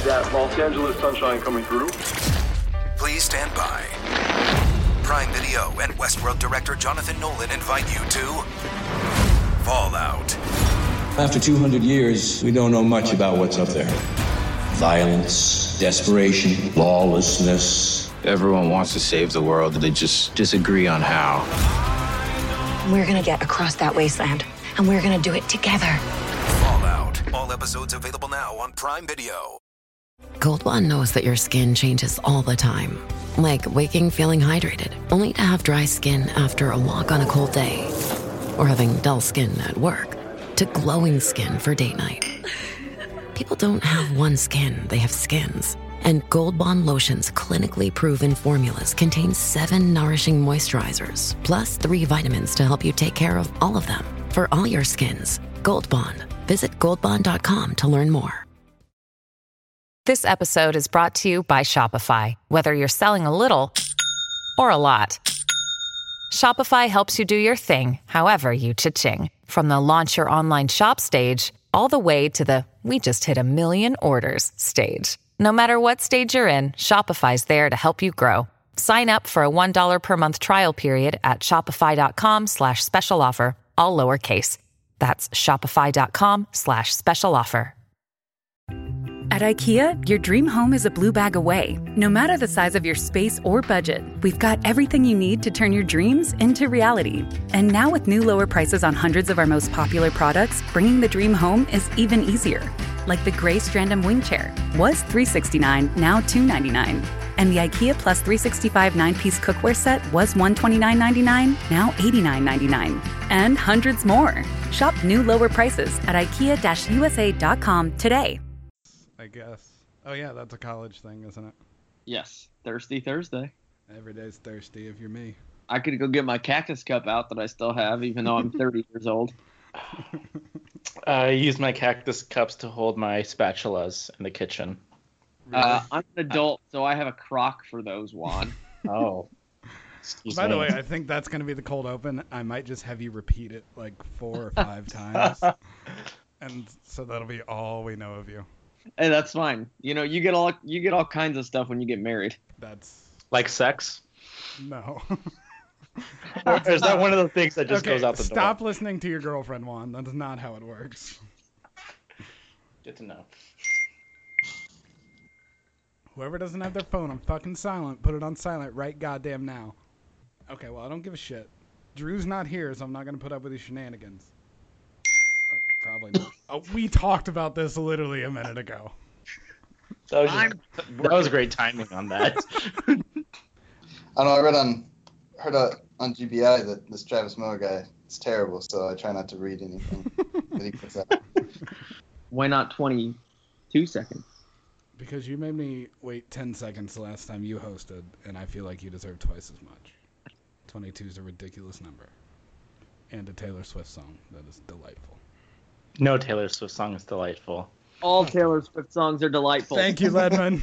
that Los Angeles sunshine coming through. Please stand by. Prime Video and Westworld director Jonathan Nolan invite you to Fallout. After 200 years, we don't know much about what's up there. Violence, desperation, lawlessness. Everyone wants to save the world, they just disagree on how. We're gonna get across that wasteland, and we're gonna do it together. Fallout. All episodes available now on Prime Video. Gold Bond knows that your skin changes all the time. Like waking feeling hydrated, only to have dry skin after a walk on a cold day. Or having dull skin at work, to glowing skin for date night. People don't have one skin, they have skins. And Gold Bond Lotion's clinically proven formulas contain 7 nourishing moisturizers, plus 3 vitamins to help you take care of all of them. For all your skins, Gold Bond. Visit goldbond.com to learn more. This episode is brought to you by Shopify. Whether you're selling a little or a lot, Shopify helps you do your thing, however you cha-ching. From the launch your online shop stage, all the way to the we just hit 1 million orders stage. No matter what stage you're in, Shopify's there to help you grow. Sign up for a $1 per month trial period at shopify.com/special offer, all lowercase. That's shopify.com/special offer. At IKEA, your dream home is a blue bag away. No matter the size of your space or budget, we've got everything you need to turn your dreams into reality. And now with new lower prices on hundreds of our most popular products, bringing the dream home is even easier. Like the gray Strandom wing chair was $369, now $299. And the IKEA Plus 365 9-piece cookware set was $129.99, now $89.99. And hundreds more. Shop new lower prices at IKEA-USA.com today. I guess. Oh yeah, that's a college thing, isn't it? Yes, Thirsty Thursday. Every day's thirsty if you're me. I could go get my cactus cup out that I still have, even though I'm 30 years old. I use my cactus cups to hold my spatulas in the kitchen. Really? I'm an adult, so I have a crock for those, Juan. Oh. By the way, I think that's going to be the cold open. I might just have you repeat it like 4 or 5 times. And so that'll be all we know of you. Hey, that's fine. You know, you get all kinds of stuff when you get married. That's like sex? No. Or is that one of the things that just goes out the door? Stop listening to your girlfriend, Juan. That's not how it works. Good to know. Whoever doesn't have their phone on fucking silent, put it on silent right goddamn now. Okay, well, I don't give a shit. Drew's not here, so I'm not going to put up with these shenanigans. Probably not. Oh, we talked about this literally a minute ago. That was great timing on that. I don't know, I heard on GBI that this Travis Moore guy is terrible, so I try not to read anything that he puts out. Why not 22 seconds? Because you made me wait 10 seconds the last time you hosted, and I feel like you deserve twice as much. 22 is a ridiculous number. And a Taylor Swift song that is delightful. No Taylor Swift song is delightful. All Taylor Swift songs are delightful. Thank you, Ledman.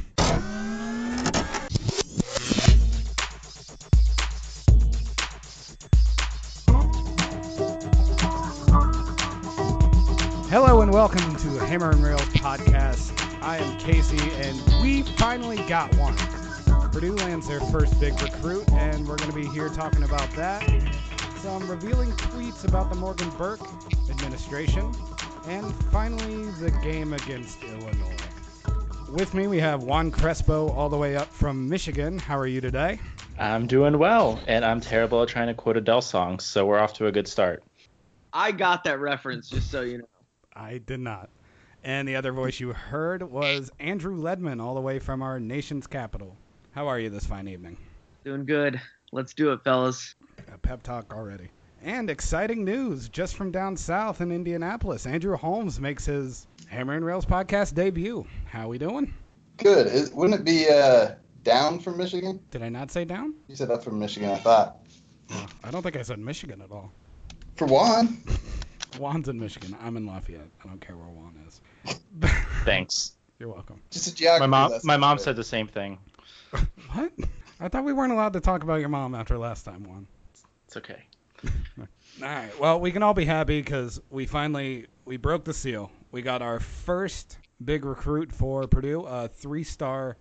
Hello and welcome to Hammer and Rails podcast. I am Casey, and we finally got one. Purdue lands their first big recruit, and we're going to be here talking about that. Some revealing tweets about the Morgan Burke administration, and finally the game against Illinois. With me we have Juan Crespo all the way up from Michigan. How are you today? I'm doing well, and I'm terrible at trying to quote Adele songs, so we're off to a good start. I got that reference, just so you know. I did not. And the other voice you heard was Andrew Ledman all the way from our nation's capital. How are you this fine evening? Doing good. Let's do it, fellas. A pep talk already. And exciting news just from down south in Indianapolis. Andrew Holmes makes his Hammer and Rails podcast debut. How we doing? Good. Wouldn't it be down from Michigan? Did I not say down? You said up from Michigan, I thought. Oh, I don't think I said Michigan at all. For Juan. Juan's in Michigan. I'm in Lafayette. I don't care where Juan is. Thanks. You're welcome. Just a geography My mom said the same thing. What? I thought we weren't allowed to talk about your mom after last time, Juan. It's okay. All right. Well, we can all be happy because we broke the seal. We got our first big recruit for Purdue, a 3-star,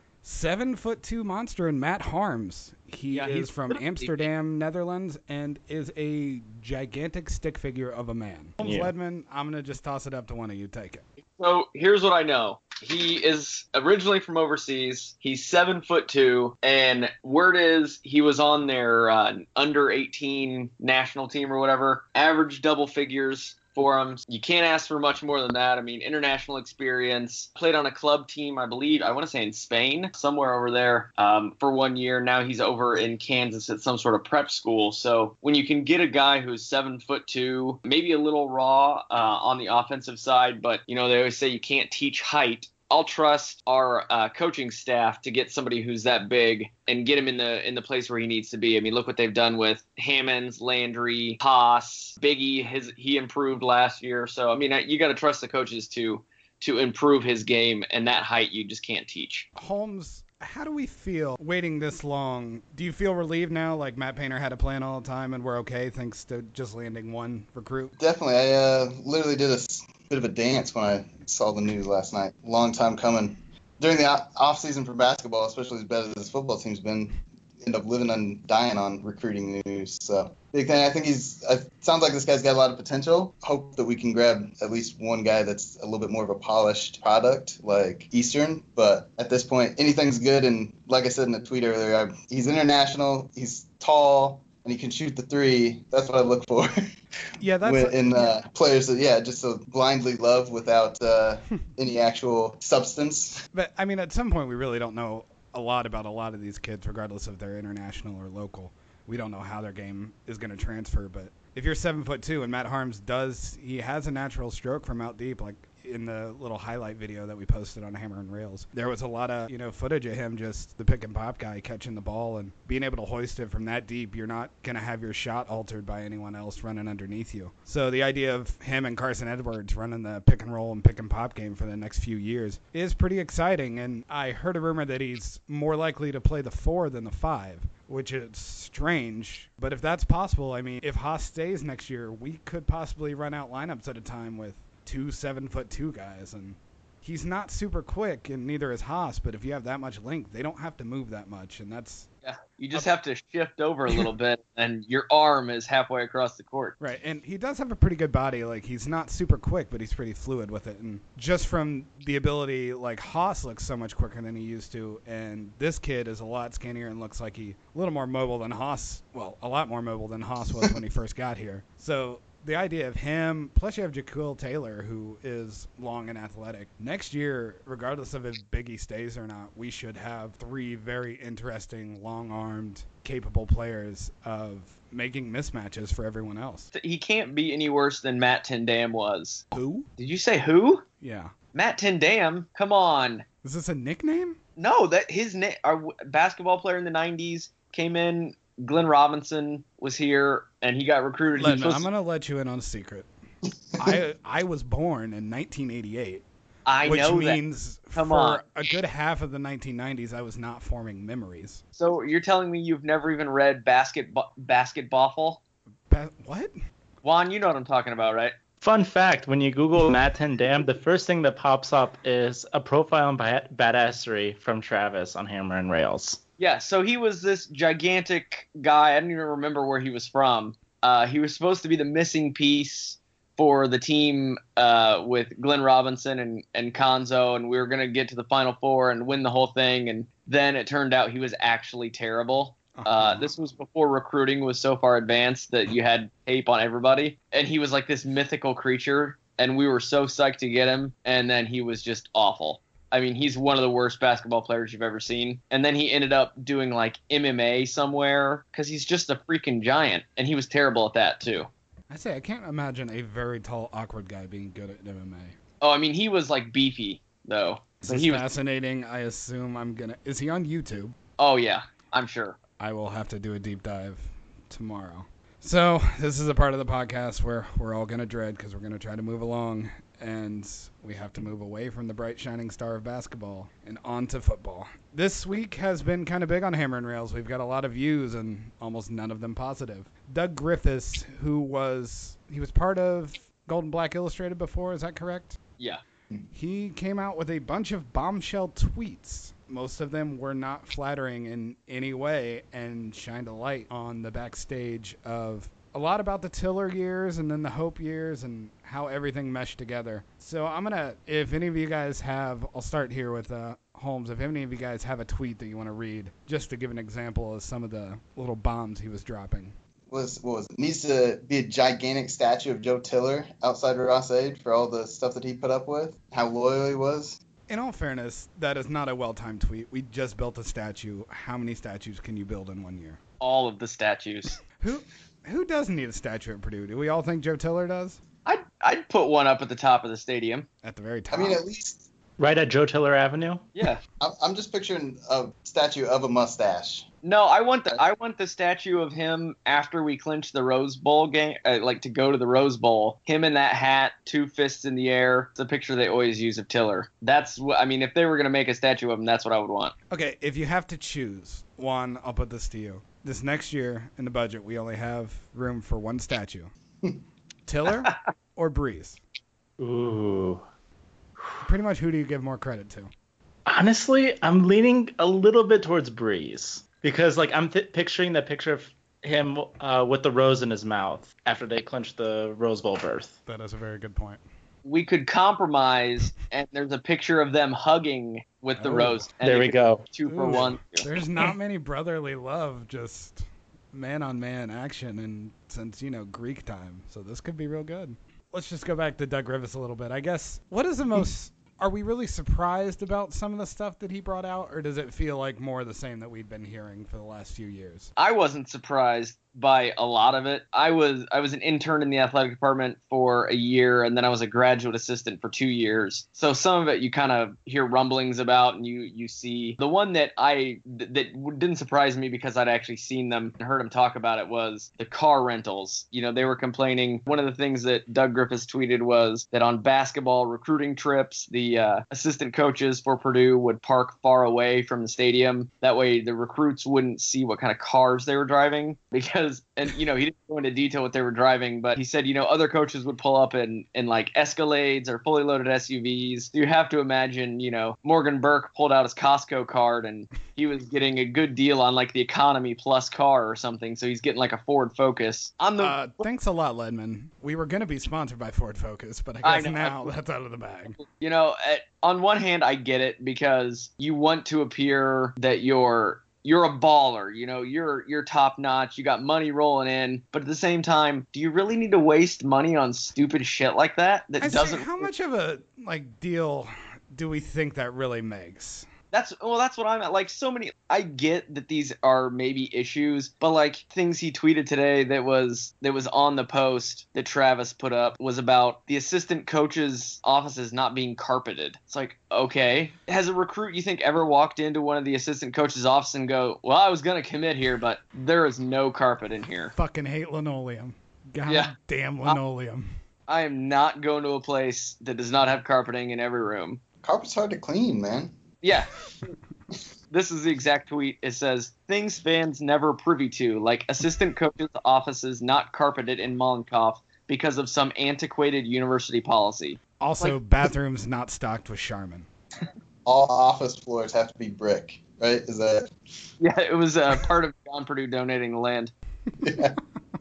7'2" monster in Matt Harms. He is from Amsterdam, Netherlands, and is a gigantic stick figure of a man. Holmes Ledman, I'm going to just toss it up to one of you. Take it. So here's what I know. He is originally from overseas. He's 7'2", and word is he was on their under 18 national team or whatever. Average double figures for him. You can't ask for much more than that. I mean, international experience. Played on a club team, I believe, I want to say in Spain, somewhere over there, for 1 year. Now he's over in Kansas at some sort of prep school. So when you can get a guy who's 7'2", maybe a little raw on the offensive side, but they always say you can't teach height. I'll trust our coaching staff to get somebody who's that big and get him in the place where he needs to be. I mean, look what they've done with Hammonds, Landry, Haas, Biggie. He improved last year. So, I mean, you got to trust the coaches to improve his game, and that height you just can't teach. Holmes, how do we feel waiting this long? Do you feel relieved now, like Matt Painter had a plan all the time and we're okay thanks to just landing one recruit? Definitely. I literally did a bit of a dance when I saw the news last night. Long time coming. During the off season for basketball, especially as bad as this football team's been, end up living and dying on recruiting news. So big thing. I think it sounds like this guy's got a lot of potential. Hope that we can grab at least one guy that's a little bit more of a polished product like Eastern. But at this point, anything's good. And like I said in the tweet earlier, he's international. He's tall. And he can shoot the three. That's what I look for. Yeah, that's in players that just so blindly love without any actual substance. But I mean, at some point, we really don't know a lot about a lot of these kids, regardless if they're international or local. We don't know how their game is going to transfer. But if you're 7'2", and Matt Harms he has a natural stroke from out deep, like in the little highlight video that we posted on Hammer and Rails. There was a lot of, footage of him, just the pick and pop guy catching the ball and being able to hoist it from that deep. You're not going to have your shot altered by anyone else running underneath you. So the idea of him and Carson Edwards running the pick and roll and pick and pop game for the next few years is pretty exciting. And I heard a rumor that he's more likely to play the 4 than the 5, which is strange. But if that's possible, I mean, if Haas stays next year, we could possibly run out lineups at a time with 2 7'2" guys, and he's not super quick, and neither is Haas. But if you have that much length, they don't have to move that much, and that's you just have to shift over a little bit, and your arm is halfway across the court. Right, and he does have a pretty good body. Like, he's not super quick, but he's pretty fluid with it, and just from the ability, like, Haas looks so much quicker than he used to, and this kid is a lot skinnier and looks like a little more mobile than Haas. Well, a lot more mobile than Haas was when he first got here. So the idea of him, plus you have Jaquil Taylor, who is long and athletic. Next year, regardless of if Biggie stays or not, we should have 3 very interesting, long-armed, capable players of making mismatches for everyone else. He can't be any worse than Matt Tindam was. Who? Did you say who? Yeah. Matt Tindam? Come on. Is this a nickname? No, that his our basketball player in the 90s came in. Glenn Robinson was here, and he got recruited. I'm going to let you in on a secret. I was born in 1988. Which means for a good half of the 1990s, I was not forming memories. So you're telling me you've never even read Basketball? What? Juan, you know what I'm talking about, right? Fun fact, when you Google Matt Tindam, the first thing that pops up is a profile on Badassery from Travis on Hammer and Rails. Yeah, so he was this gigantic guy. I don't even remember where he was from. He was supposed to be the missing piece for the team with Glenn Robinson and Konzo, and we were going to get to the Final Four and win the whole thing, and then it turned out he was actually terrible. This was before recruiting was so far advanced that you had tape on everybody, and he was like this mythical creature, and we were so psyched to get him, and then he was just awful. I mean, he's one of the worst basketball players you've ever seen. And then he ended up doing, like, MMA somewhere because he's just a freaking giant. And he was terrible at that, too. I can't imagine a very tall, awkward guy being good at MMA. Oh, I mean, he was, like, beefy, though. This is fascinating. I assume Is he on YouTube? Oh, yeah. I'm sure. I will have to do a deep dive tomorrow. So, this is a part of the podcast where we're all going to dread because we're going to try to move along. And we have to move away from the bright shining star of basketball and onto football. This week has been kind of big on Hammer and Rails. We've got a lot of views and almost none of them positive. Doug Griffiths, he was part of Gold and Black Illustrated before, is that correct? Yeah. He came out with a bunch of bombshell tweets. Most of them were not flattering in any way and shined a light on the backstage of a lot about the Tiller years and then the Hope years and how everything meshed together. So I'm going to, if any of you guys have, I'll start here with Holmes. If any of you guys have a tweet that you want to read, just to give an example of some of the little bombs he was dropping. What was it? Needs to be a gigantic statue of Joe Tiller outside Ross-Ade for all the stuff that he put up with, how loyal he was. In all fairness, that is not a well-timed tweet. We just built a statue. How many statues can you build in 1 year? All of the statues. Who doesn't need a statue at Purdue? Do we all think Joe Tiller does? I'd put one up at the top of the stadium. At the very top. I mean, at least. Right at Joe Tiller Avenue? Yeah. I'm just picturing a statue of a mustache. No, I want the statue of him after we clinch the Rose Bowl game, like to go to the Rose Bowl. Him in that hat, 2 fists in the air. It's a picture they always use of Tiller. That's what I mean. If they were gonna make a statue of him, that's what I would want. Okay, if you have to choose one, I'll put this to you. This next year in the budget, we only have room for one statue. Tiller or Breeze? Ooh. Pretty much, who do you give more credit to? Honestly, I'm leaning a little bit towards Breeze because, like, I'm picturing that picture of him with the rose in his mouth after they clinched the Rose Bowl berth. That is a very good point. We could compromise, and there's a picture of them hugging with the rose. There we go. 2 for 1. There's not many brotherly love, just man-on-man action, and since, Greek time. So this could be real good. Let's just go back to Doug Rivas a little bit. I guess, what is the most... Are we really surprised about some of the stuff that he brought out, or does it feel like more of the same that we've been hearing for the last few years? I wasn't surprised by a lot of it. I was an intern in the athletic department for a year, and then I was a graduate assistant for 2 years. So some of it you kind of hear rumblings about, and you see. The one that that didn't surprise me because I'd actually seen them and heard him talk about it was the car rentals. They were complaining. One of the things that Doug Griffiths tweeted was that on basketball recruiting trips, the assistant coaches for Purdue would park far away from the stadium. That way the recruits wouldn't see what kind of cars they were driving because, and he didn't go into detail what they were driving, but he said, other coaches would pull up in like Escalades or fully loaded SUVs. You have to imagine, Morgan Burke pulled out his Costco card and he was getting a good deal on like the economy plus car or something. So he's getting like a Ford Focus. Thanks a lot, Ledman. We were going to be sponsored by Ford Focus, but I guess now that's out of the bag. On one hand, I get it because you want to appear that you're a baller, you're top notch, you got money rolling in, but at the same time, do you really need to waste money on stupid shit like that? How much of a deal do we think that really makes? That's what I'm at. Like, so many, I get that these are maybe issues, but like things he tweeted today that was on the post that Travis put up was about the assistant coaches' offices not being carpeted. It's like, okay, has a recruit you think ever walked into one of the assistant coaches' office and go, well, I was gonna commit here, but there is no carpet in here. Fucking hate linoleum. God damn linoleum. I am not going to a place that does not have carpeting in every room. Carpet's hard to clean, man. Yeah. This is the exact tweet. It says, things fans never privy to, like assistant coaches' offices not carpeted in Mollenkopf because of some antiquated university policy. Also, bathrooms not stocked with Charmin. All office floors have to be brick, right? Is that? Yeah, it was part of John Purdue donating the land. Yeah.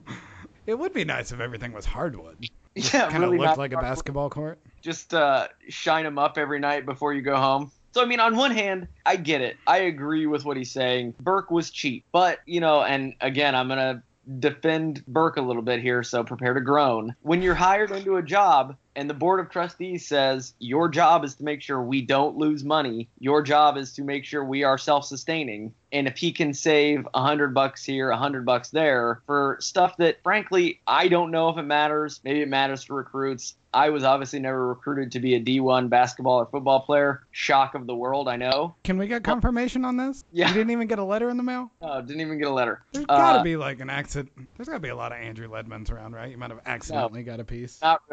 It would be nice if everything was hardwood. Yeah, kind of really looked like a basketball court. Just shine them up every night before you go home. So, I mean, on one hand, I get it. I agree with what he's saying. Burke was cheap. But, and again, I'm going to defend Burke a little bit here, so prepare to groan. When you're hired into a job and the board of trustees says your job is to make sure we don't lose money, your job is to make sure we are self-sustaining, and if he can save $100 here, $100 there for stuff that, frankly, I don't know if it matters. Maybe it matters for recruits. I was obviously never recruited to be a D1 basketball or football player. Shock of the world, I know. Can we get confirmation on this? Yeah. You didn't even get a letter in the mail? No, didn't even get a letter. There's got to be like an accident. There's got to be a lot of Andrew Ledmans around, right? You might have accidentally got a piece. Not really.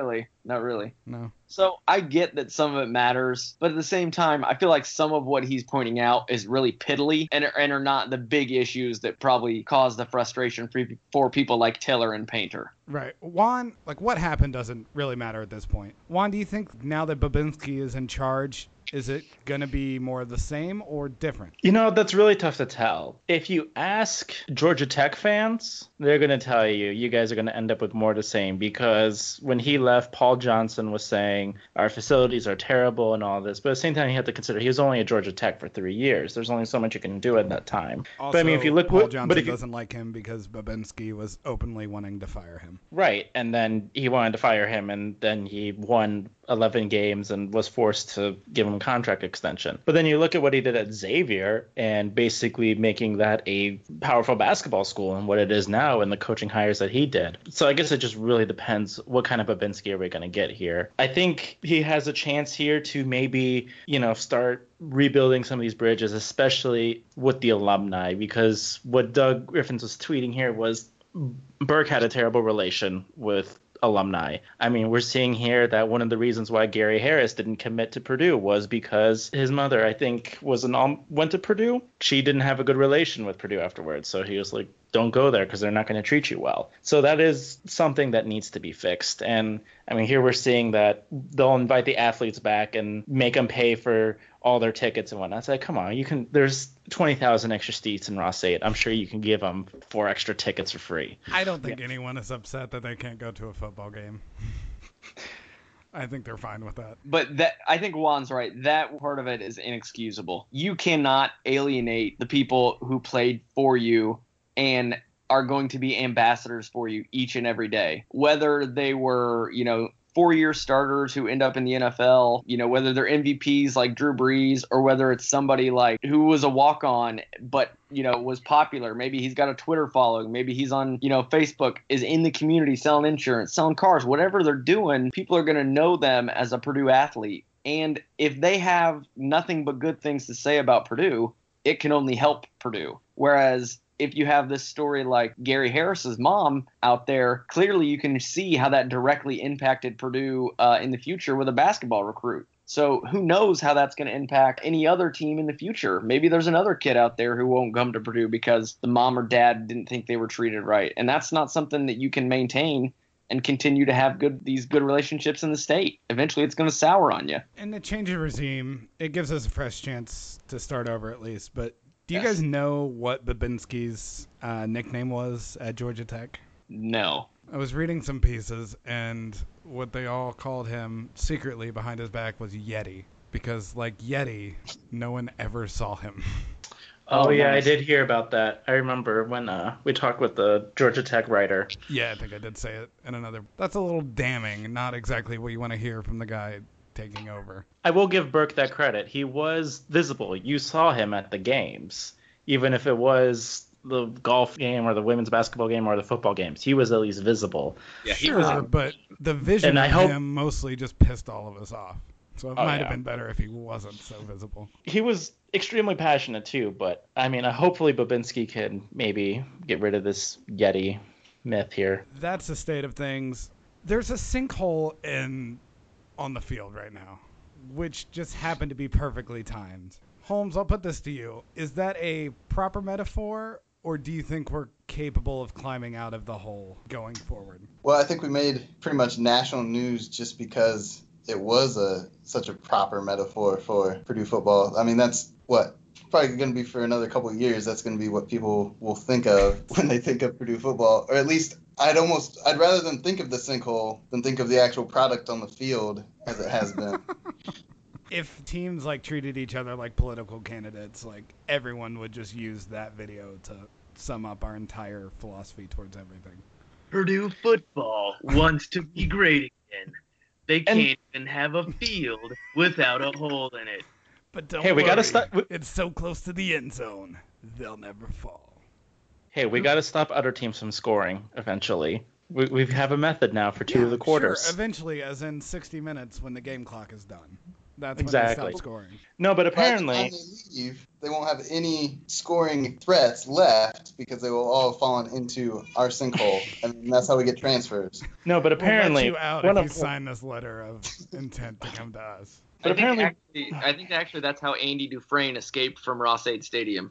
not really. No. So I get that some of it matters, but at the same time, I feel like some of what he's pointing out is really piddly and are not the big issues that probably cause the frustration for people like Taylor and Painter. Right. Juan, like, what happened doesn't really matter at this point. Juan, do you think now that Babinski is in charge, is it going to be more of the same or different? You know, that's really tough to tell. If you ask Georgia Tech fans, they're going to tell you guys are going to end up with more of the same, because when he left, Paul Johnson was saying our facilities are terrible and all this. But at the same time, you have to consider he was only at Georgia Tech for 3 years. There's only so much you can do at that time. Also, but I mean, if you look, Paul Johnson doesn't like him because Babinski was openly wanting to fire him. Right, and then he wanted to fire him, and then he won 11 games and was forced to give him a contract extension. But then you look at what he did at Xavier and basically making that a powerful basketball school and what it is now and the coaching hires that he did. So I guess it just really depends what kind of Babinski are we going to get here. I think he has a chance here to maybe, start rebuilding some of these bridges, especially with the alumni, because what Doug Griffins was tweeting here was Burke had a terrible relation with alumni. I mean, we're seeing here that one of the reasons why Gary Harris didn't commit to Purdue was because his mother, I think, went to Purdue. She didn't have a good relation with Purdue afterwards, so he was like, don't go there because they're not going to treat you well. So that is something that needs to be fixed. And I mean, here we're seeing that they'll invite the athletes back and make them pay for all their tickets and whatnot. It's like, come on, there's 20,000 extra seats in Ross 8. I'm sure you can give them 4 extra tickets for free. I don't think anyone is upset that they can't go to a football game. I think they're fine with that. But I think Juan's right. That part of it is inexcusable. You cannot alienate the people who played for you and are going to be ambassadors for you each and every day. Whether they were, 4-year starters who end up in the NFL, whether they're MVPs like Drew Brees, or whether it's somebody like who was a walk-on but, was popular. Maybe he's got a Twitter following. Maybe he's on, Facebook, is in the community selling insurance, selling cars, whatever they're doing. People are going to know them as a Purdue athlete. And if they have nothing but good things to say about Purdue, it can only help Purdue. Whereas if you have this story like Gary Harris's mom out there, clearly you can see how that directly impacted Purdue in the future with a basketball recruit. So who knows how that's going to impact any other team in the future. Maybe there's another kid out there who won't come to Purdue because the mom or dad didn't think they were treated right. And that's not something that you can maintain and continue to have these good relationships in the state. Eventually it's going to sour on you. And the change of regime, it gives us a fresh chance to start over at least. But do you guys know what Babinski's nickname was at Georgia Tech? No. I was reading some pieces, and what they all called him secretly behind his back was Yeti. Because, like Yeti, no one ever saw him. Oh, yeah, nice. I did hear about that. I remember when we talked with the Georgia Tech writer. Yeah, I think I did say it in another. That's a little damning. Not exactly what you want to hear from the guy taking over. I will give Burke that credit. He was visible. You saw him at the games, even if it was the golf game or the women's basketball game or the football games. He was at least visible. Yeah, sure, but the vision of him mostly just pissed all of us off. So it might have been better if he wasn't so visible. He was extremely passionate too, but I mean, hopefully Babinski can maybe get rid of this Yeti myth here. That's the state of things. There's a sinkhole on the field right now, which just happened to be perfectly timed. Holmes, I'll put this to you. Is that a proper metaphor, or do you think we're capable of climbing out of the hole going forward? Well, I think we made pretty much national news just because it was such a proper metaphor for Purdue football. I mean, that's what probably going to be for another couple of years. That's going to be what people will think of when they think of Purdue football, or at least I'd rather than think of the sinkhole than think of the actual product on the field as it has been. If teams treated each other like political candidates, everyone would just use that video to sum up our entire philosophy towards everything. Purdue football wants to be great again. They can't even have a field without a hole in it. But don't worry, we gotta stop. It's so close to the end zone, they'll never fall. Hey, we got to stop other teams from scoring eventually. We have a method now for two of the quarters. Sure, eventually, as in 60 minutes when the game clock is done. That's Exactly. when they stop scoring. No, but By the apparently, time they leave, they won't have any scoring threats left because they will all have fallen into our sinkhole, and that's how we get transfers. no, but apparently, we'll let you out one if you of sign this letter of intent to come to us. But I think actually that's how Andy Dufresne escaped from Ross-Ade Stadium.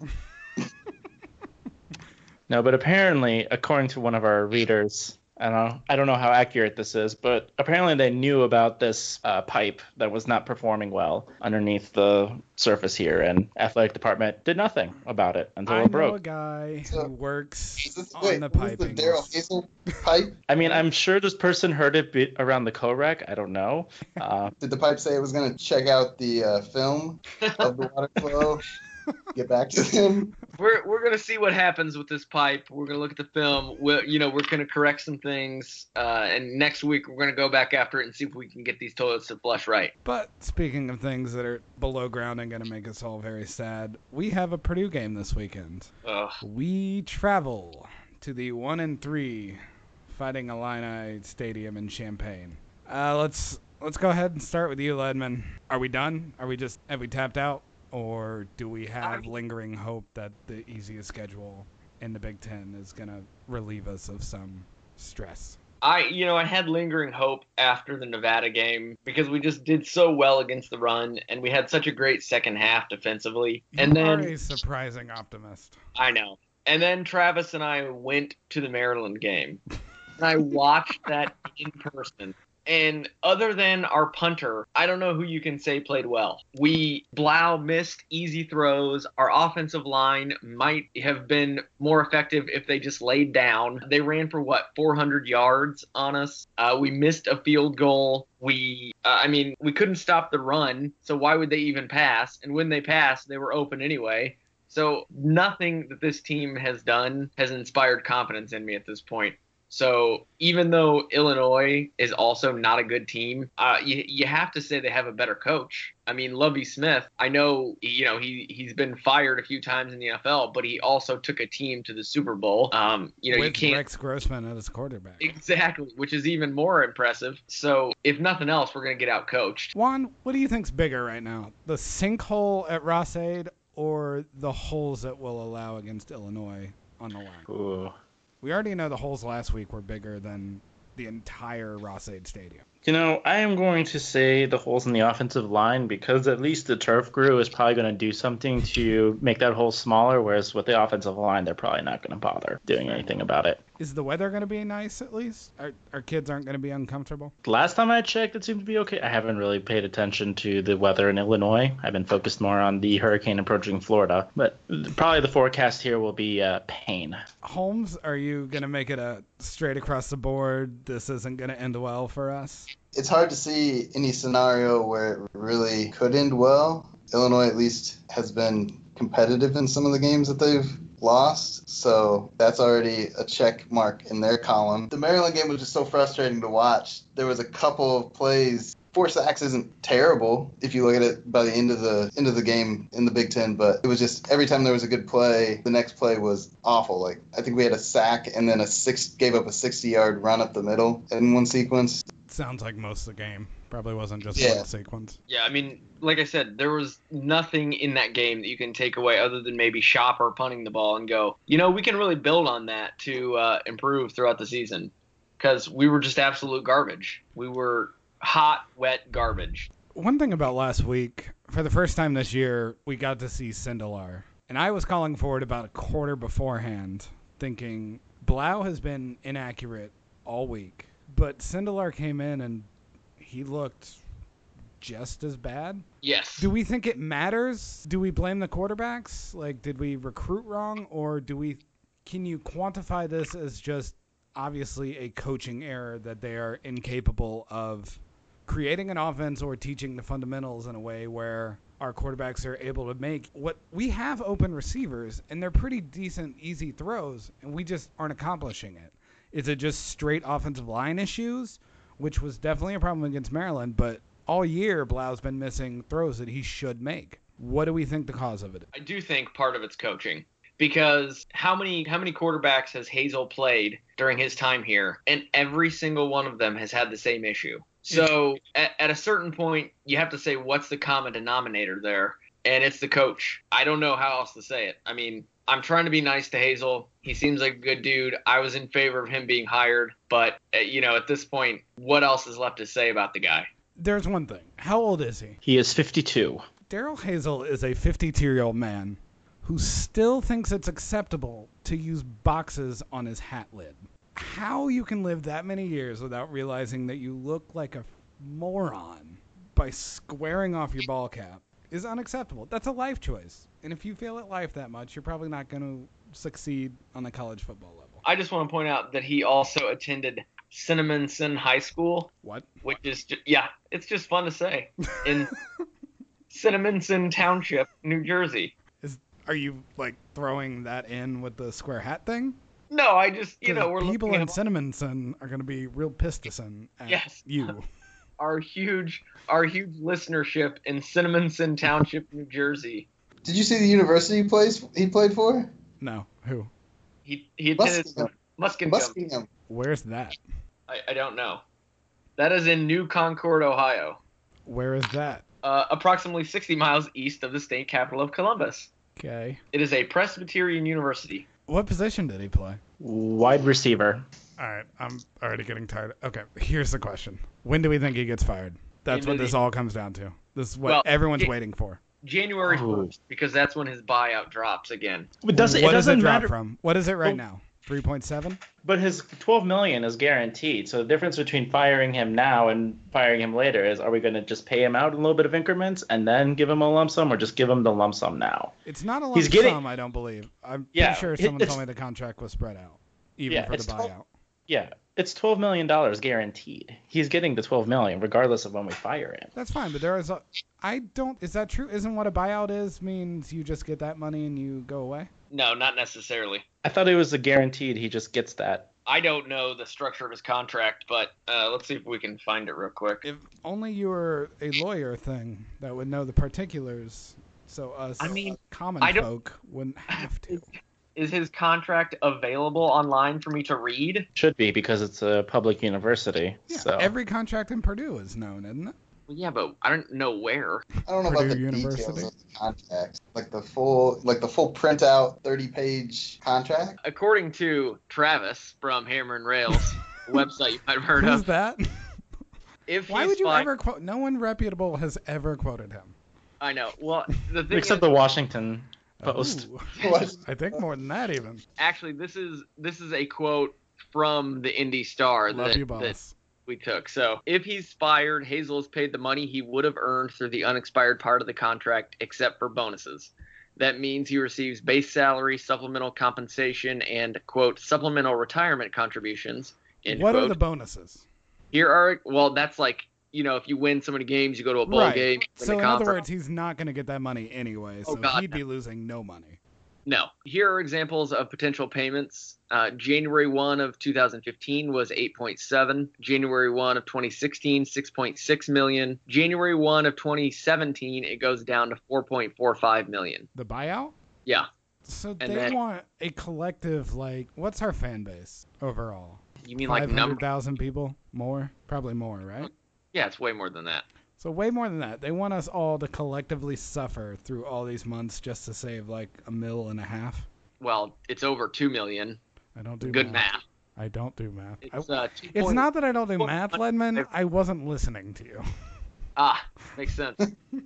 No, but apparently, according to one of our readers, I don't know how accurate this is, but apparently they knew about this pipe that was not performing well underneath the surface here, and athletic department did nothing about it until it broke. I know a guy who works on the Is piping. this the Daryl Hazel pipe? I mean, I'm sure this person heard it around the co-rec. I don't know. Did the pipe say it was going to check out the film of the water flow? Get back to him. We're gonna see what happens with this pipe. We're gonna look at the film. We're gonna correct some things, and next week we're gonna go back after it and see if we can get these toilets to flush right. But speaking of things that are below ground and going to make us all very sad, we have a Purdue game this weekend. Ugh. We travel to the 1-3 Fighting Illini Stadium in Champaign. Let's go ahead and start with you, Ledman. Are we done? Have we tapped out? Or do we have lingering hope that the easiest schedule in the Big Ten is going to relieve us of some stress? I had lingering hope after the Nevada game because we just did so well against the run and we had such a great second half defensively. You are a surprising optimist. I know. And then Travis and I went to the Maryland game. And I watched that in person. And other than our punter, I don't know who you can say played well. Blau missed easy throws. Our offensive line might have been more effective if they just laid down. They ran for 400 yards on us. We missed a field goal. We couldn't stop the run. So why would they even pass? And when they passed, they were open anyway. So nothing that this team has done has inspired confidence in me at this point. So even though Illinois is also not a good team, you have to say they have a better coach. I mean, Lovie Smith, I know, he's been fired a few times in the NFL, but he also took a team to the Super Bowl. With you can't. Rex Grossman as quarterback. Exactly, which is even more impressive. So if nothing else, we're going to get out coached. Juan, what do you think's bigger right now? The sinkhole at Ross-Ade or the holes that will allow against Illinois on the line? Ooh. We already know the holes last week were bigger than the entire Ross-Ade Stadium. I am going to say the holes in the offensive line because at least the turf crew is probably going to do something to make that hole smaller, whereas with the offensive line, they're probably not going to bother doing anything about it. Is the weather going to be nice at least? Our kids aren't going to be uncomfortable? Last time I checked, it seemed to be okay. I haven't really paid attention to the weather in Illinois. I've been focused more on the hurricane approaching Florida. But probably the forecast here will be pain. Holmes, are you going to make it a straight across the board, this isn't going to end well for us? It's hard to see any scenario where it really could end well. Illinois at least has been competitive in some of the games that they've lost, so that's already a check mark in their column. The Maryland game was just so frustrating to watch. There was a couple of plays. 4 sacks isn't terrible if you look at it by the end of the game in the Big Ten, but it was just every time there was a good play, the next play was awful. Like I think we had a sack and then gave up a 60-yard run up the middle in one sequence. Sounds like most of the game. Probably wasn't just one sequence. Yeah, I mean, like I said, there was nothing in that game that you can take away other than maybe Chopper punting the ball and go, we can really build on that to improve throughout the season because we were just absolute garbage. We were hot, wet garbage. One thing about last week, for the first time this year, we got to see Sindelar. And I was calling for it about a quarter beforehand, thinking Blau has been inaccurate all week. But Sindelar came in and he looked just as bad. Yes. Do we think it matters? Do we blame the quarterbacks? Like, did we recruit wrong? Or can you quantify this as just obviously a coaching error that they are incapable of creating an offense or teaching the fundamentals in a way where our quarterbacks are able to make what we have open receivers and they're pretty decent, easy throws, and we just aren't accomplishing it? Is it just straight offensive line issues, which was definitely a problem against Maryland, but all year Blau's been missing throws that he should make? What do we think the cause of it is? I do think part of it's coaching. Because how many quarterbacks has Hazel played during his time here? And every single one of them has had the same issue. So at a certain point, you have to say what's the common denominator there, and it's the coach. I don't know how else to say it. I mean, I'm trying to be nice to Hazel. He seems like a good dude. I was in favor of him being hired, but at this point, what else is left to say about the guy? There's one thing. How old is he? He is 52. Daryl Hazel is a 52-year-old man who still thinks it's acceptable to use boxes on his hat lid. How you can live that many years without realizing that you look like a moron by squaring off your ball cap is unacceptable. That's a life choice. And if you fail at life that much, you're probably not going to succeed on the college football level. I just want to point out that he also attended Cinnaminson High School. What? Which is, it's just fun to say. In Cinnaminson Township, New Jersey. Are you, throwing that in with the square hat thing? No, I just, we're people looking in at Cinnaminson are going to be real pissed at you. Our huge listenership in Cinnaminson Township, New Jersey. Did you see the university he played for? No. Who? He attended Muskingum. Where's that? I don't know. That is in New Concord, Ohio. Where is that? Approximately 60 miles east of the state capital of Columbus. Okay. It is a Presbyterian university. What position did he play? Wide receiver. All right, I'm already getting tired. Okay, here's the question. When do we think he gets fired? That's what this all comes down to. This is what everyone's waiting for. January 1st, because that's when his buyout drops again. What does it drop from? What is it right now? 3.7? But his $12 million is guaranteed. So the difference between firing him now and firing him later is, are we going to just pay him out in a little bit of increments and then give him a lump sum, or just give him the lump sum now? It's not a lump sum, I don't believe. I'm pretty sure someone told me the contract was spread out, even for the buyout. It's $12 million guaranteed. He's getting the $12 million regardless of when we fire him. That's fine, but there is is that true? Isn't what a buyout is means you just get that money and you go away? No, not necessarily. I thought it was a guaranteed he just gets that. I don't know the structure of his contract, but let's see if we can find it real quick. If only you were a lawyer thing that would know the particulars, so us common folk wouldn't have to. Is his contract available online for me to read? Should be, because it's a public university. Yeah, so. Every contract in Purdue is known, isn't it? Well, yeah, but I don't know where. I don't know about the details of the contract. Like the full printout 30-page contract? According to Travis from Hammer and Rails, website you might have heard of. Who's that? Why would you ever quote? No one reputable has ever quoted him. I know. Well, the thing except the Washington Post. I think more than that even. Actually, this is a quote from the Indy Star that we took. So, if he's fired, Hazel is paid the money he would have earned through the unexpired part of the contract, except for bonuses. That means he receives base salary, supplemental compensation, and, quote, supplemental retirement contributions. What are the bonuses? That's like, if you win so many games, you go to a bowl game. So, in other words, he's not going to get that money anyway, so he'd be losing no money. No. Here are examples of potential payments. January 1 of 2015 was 8.7. January 1 of 2016, 6.6 million. January 1 of 2017, it goes down to 4.45 million. The buyout? Yeah. So they want a collective, what's our fan base overall? You mean like 500,000 people? More? Probably more, right? Yeah, it's way more than that. So way more than that. They want us all to collectively suffer through all these months just to save $1.5 million. Well, it's over 2 million. I don't do good math. I don't do math. It's not that I don't do math, Ledman. I wasn't listening to you. Makes sense.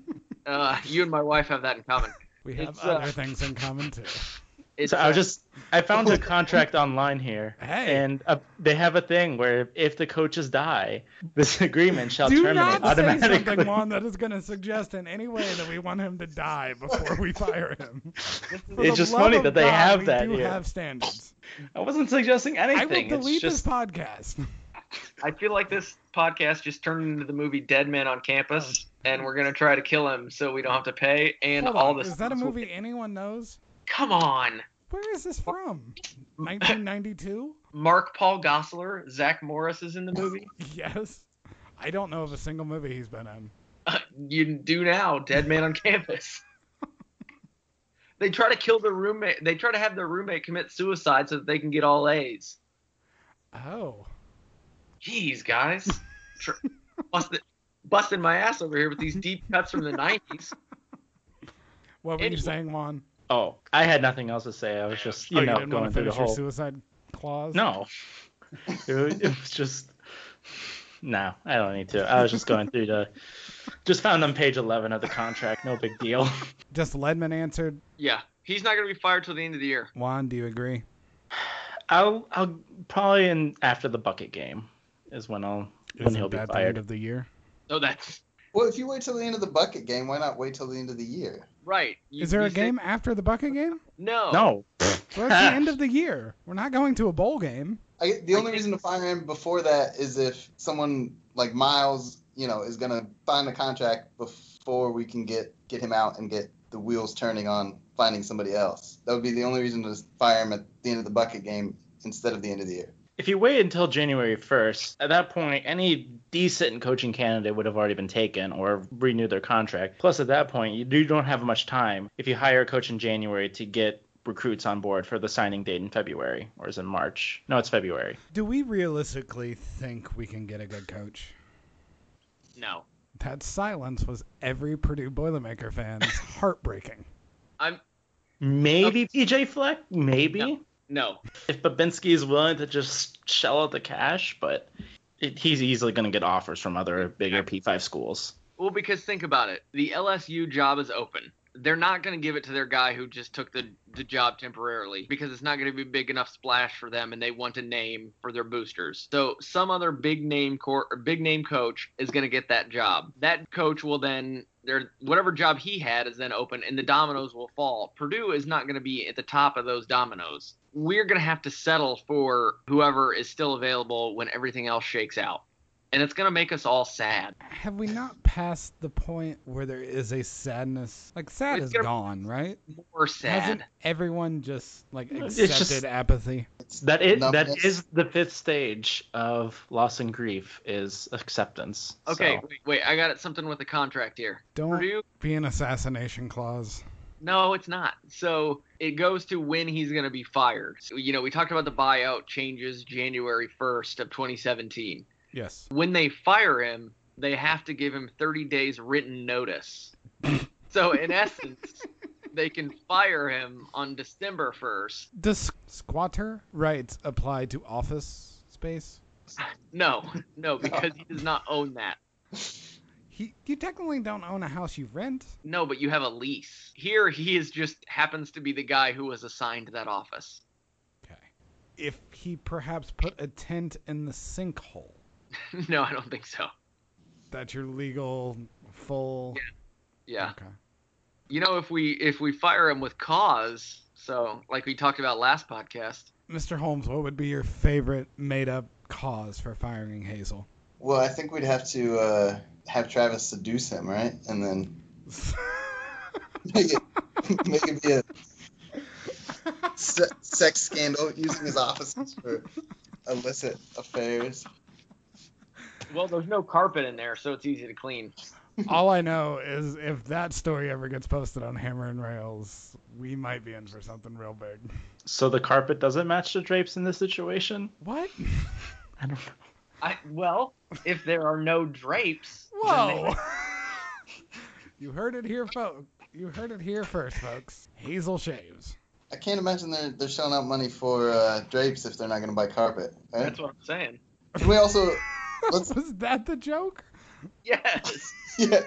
You and my wife have that in common. We have other things in common too. I found a contract online here, and they have a thing where if the coaches die, this agreement shall terminate automatically. Do not say something, Juan, that is going to suggest in any way that we want him to die before we fire him. It's just funny that they have that here. We do have standards. I wasn't suggesting anything. I will delete this podcast. I feel like this podcast just turned into the movie Dead Man on Campus, and we're going to try to kill him so we don't have to pay, and all this. Is that a movie anyone knows? Come on. Where is this from? 1992? Mark Paul Gosselaar, Zach Morris is in the movie. Yes. I don't know of a single movie he's been in. You do now, Dead Man on Campus. They try to kill the roommate. They try to have their roommate commit suicide so that they can get all A's. Oh. Jeez, guys. busting my ass over here with these deep cuts from the 90s. What were you saying, Juan? Oh, I had nothing else to say. I was just, you didn't going want to through the finish your whole suicide clause? No. It was just no, I don't need to. I was just going through just found on page 11 of the contract. No big deal. Just Ledman answered. Yeah, he's not going to be fired till the end of the year. Juan, do you agree? I'll probably after the Bucket game is when he'll be fired. The end of the year? No, that's Well, if you wait till the end of the Bucket game, why not wait till the end of the year? right. Is there a game after the Bucket game? No. No. Well, it's the end of the year. We're not going to a bowl game. The only reason to fire him before that is if someone like Miles, is going to sign a contract before we can get him out and get the wheels turning on finding somebody else. That would be the only reason to fire him at the end of the Bucket game instead of the end of the year. If you wait until January 1st, at that point, any decent coaching candidate would have already been taken or renewed their contract. Plus, at that point, you don't have much time if you hire a coach in January to get recruits on board for the signing date in February, or is it March? No, it's February. Do we realistically think we can get a good coach? No. That silence was every Purdue Boilermaker fan's heartbreaking. Maybe PJ Fleck? Maybe? No. If Babinski is willing to just shell out the cash, but he's easily going to get offers from other bigger P5 schools. Well, because think about it. The LSU job is open. They're not going to give it to their guy who just took the job temporarily because it's not going to be a big enough splash for them and they want a name for their boosters. So some other big name coach is going to get that job. That coach will then whatever job he had is then open and the dominoes will fall. Purdue is not going to be at the top of those dominoes. We're going to have to settle for whoever is still available when everything else shakes out. And it's going to make us all sad. Have we not passed the point where there is a sadness? Like, sad is gone, right? More sad. Hasn't everyone just, accepted apathy? That is the fifth stage of loss and grief is acceptance. Okay, so. wait. I got something with the contract here. Don't be an assassination clause. No, it's not. So it goes to when he's going to be fired. So, we talked about the buyout changes January 1st of 2017. Yes. When they fire him, they have to give him 30 days written notice. So in essence, they can fire him on December 1st. Does squatter rights apply to office space? No, because he does not own that. You technically don't own a house you rent. No, but you have a lease. Here, he just happens to be the guy who was assigned to that office. Okay. If he perhaps put a tent in the sinkhole. No, I don't think so. That's your legal full. Yeah. Okay. If we fire him with cause, so like we talked about last podcast. Mr. Holmes, what would be your favorite made-up cause for firing Hazel? Well, I think we'd have to have Travis seduce him, right? And then make it be a sex scandal using his offices for illicit affairs. Well, there's no carpet in there, so it's easy to clean. All I know is if that story ever gets posted on Hammer and Rails, we might be in for something real big. So the carpet doesn't match the drapes in this situation? What? I don't know. Well, if there are no drapes. Whoa! You heard it here, folks. You heard it here first, folks. Hazel shaves. I can't imagine they're shelling out money for drapes if they're not going to buy carpet. Right? That's what I'm saying. Can we also... Was that the joke? Yes. Yeah.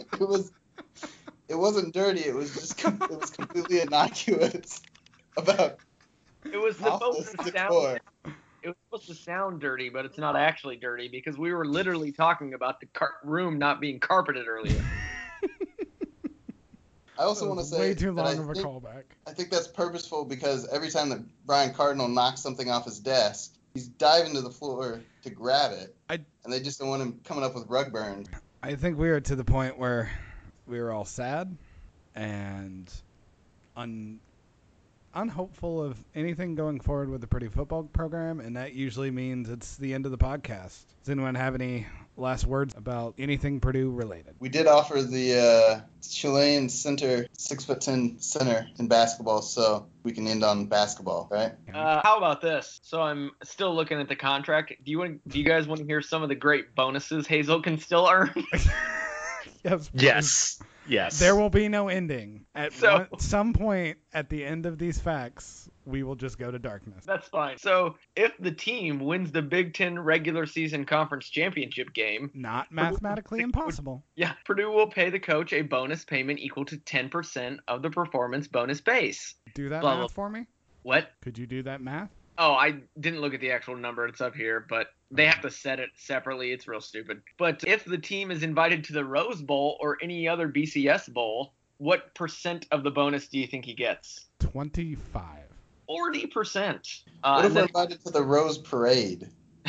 It wasn't dirty. It was just it was completely innocuous about. It was supposed to sound. It was supposed to sound dirty, but it's not actually dirty because we were literally talking about the room not being carpeted earlier. I also want to say way too long of a callback. I think that's purposeful because every time that Brian Cardinal knocks something off his desk, he's diving to the floor to grab it, and they just don't want him coming up with rug burn. I think we are to the point where we were all sad and unhopeful of anything going forward with the Purdue football program, and that usually means it's the end of the podcast. Does anyone have any last words about anything Purdue related? We did offer the Chilean center, 6'10" center in basketball, so we can end on basketball, right? How about this? So I'm still looking at the contract. Do you guys want to hear some of the great bonuses Hazel can still earn? Yes. There will be no ending. At some point at the end of these facts, we will just go to darkness. That's fine. So if the team wins the Big Ten regular season conference championship game, not mathematically impossible. Yeah, Purdue will pay the coach a bonus payment equal to 10% of the performance bonus base. Do that Blah, math blah. for me? What? Could you do that math? Oh, I didn't look at the actual number. It's up here, but they have to set it separately. It's real stupid. But if the team is invited to the Rose Bowl or any other BCS bowl, what percent of the bonus do you think he gets? 25. 40%. What if we're invited to the Rose Parade?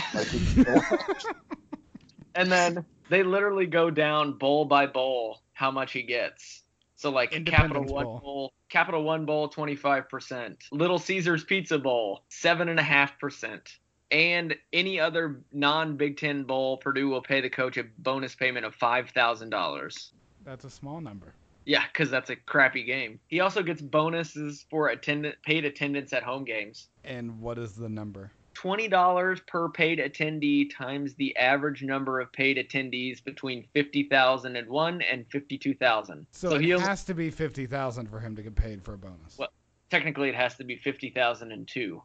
And then they literally go down bowl by bowl how much he gets. So like Capital One Bowl, 25%. Little Caesars Pizza Bowl, 7.5%. And any other non-Big Ten bowl, Purdue will pay the coach a bonus payment of $5,000. That's a small number. Yeah, because that's a crappy game. He also gets bonuses for paid attendance at home games. And what is the number? $20 per paid attendee times the average number of paid attendees between 50,001 and 52,000. So it has to be 50,000 for him to get paid for a bonus. Well, technically it has to be 50,002.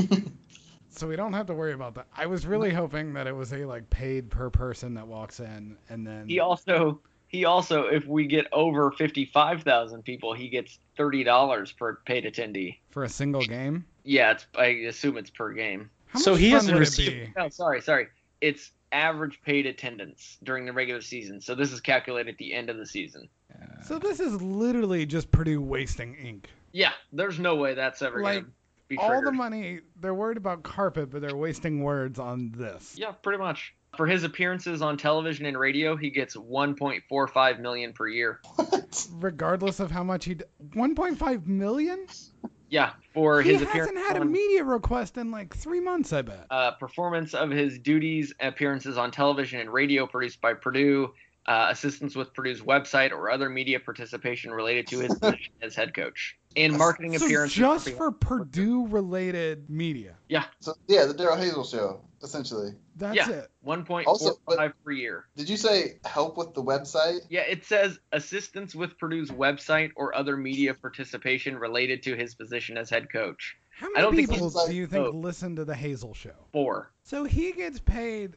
So we don't have to worry about that. I was really hoping that it was a paid per person that walks in, and then he also if we get over 55,000 people, he gets $30 per paid attendee for a single game. Yeah, I assume it's per game. So he hasn't received. No, sorry. It's average paid attendance during the regular season. So this is calculated at the end of the season. So this is literally just Purdue wasting ink. Yeah, there's no way that's ever going to be triggered. All the money, they're worried about carpet, but they're wasting words on this. Yeah, pretty much. For his appearances on television and radio, he gets $1.45 million per year. What? Regardless of how much $1.5 million? Yeah, for his appearance. He hasn't had a media request in 3 months, I bet. Performance of his duties, appearances on television and radio produced by Purdue, assistance with Purdue's website or other media participation related to his position as head coach, and marketing appearances. Just for Purdue-related media. Yeah. So yeah, the Daryl Hazel show, essentially. That's it. 1.45 per year. Did you say help with the website? Yeah, it says assistance with Purdue's website or other media participation related to his position as head coach. How many people do you think listen to the Hazel show? 4. So he gets paid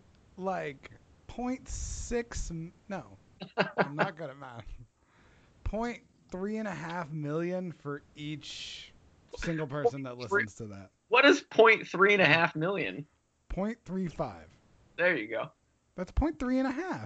0.6. No, I'm not good at math. 3.5 million for each single person that listens to that. What is 3.5 million? 0.35. There you go. That's 3.5.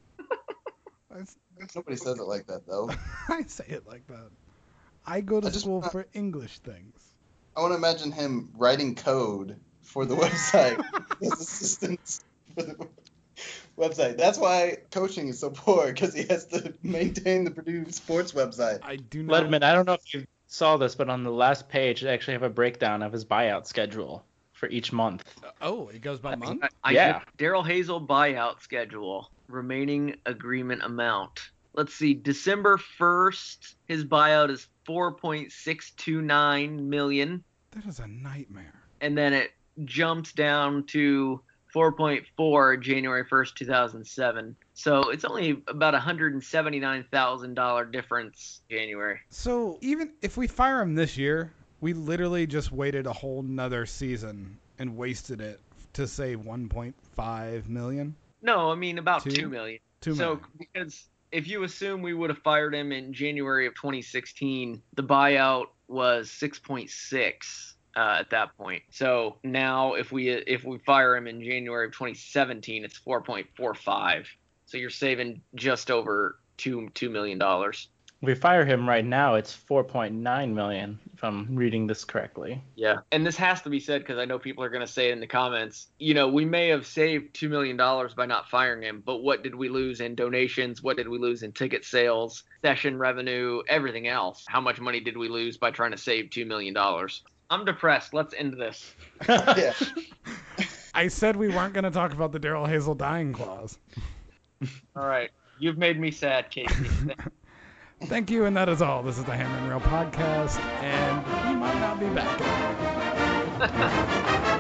Nobody says it like that, though. I say it like that. I go to school for English things. I want to imagine him writing code for the website. His assistants for the website. That's why coaching is so poor, because he has to maintain the Purdue sports website. I do not. Letterman, I don't know if you saw this, but on the last page, they actually have a breakdown of his buyout schedule for each month. Oh, it goes by month? Yeah. Daryl Hazel buyout schedule. Remaining agreement amount. Let's see. December 1st, his buyout is $4.629 million. That is a nightmare. And then it jumps down to 4.4 January 1st, 2007. So it's only about $179,000 difference January. So even if we fire him this year, we literally just waited a whole nother season and wasted it to say 1.5 million? No, I mean about 2 million. 2 million. So because if you assume we would have fired him in January of 2016, the buyout was 6.6 at that point. So now if we fire him in January of 2017, it's 4.45. So you're saving just over $2 million. If we fire him right now, it's 4.9 million, if I'm reading this correctly. Yeah, and this has to be said because I know people are going to say it in the comments. We may have saved $2 million by not firing him, but what did we lose in donations? What did we lose in ticket sales, session revenue, everything else? How much money did we lose by trying to save $2 million? I'm depressed. Let's end this. Yeah. I said we weren't going to talk about the Daryl Hazel dying clause. All right. You've made me sad, Casey. Thank you, and that is all. This is the Hammer and Rail podcast, and we might not be back.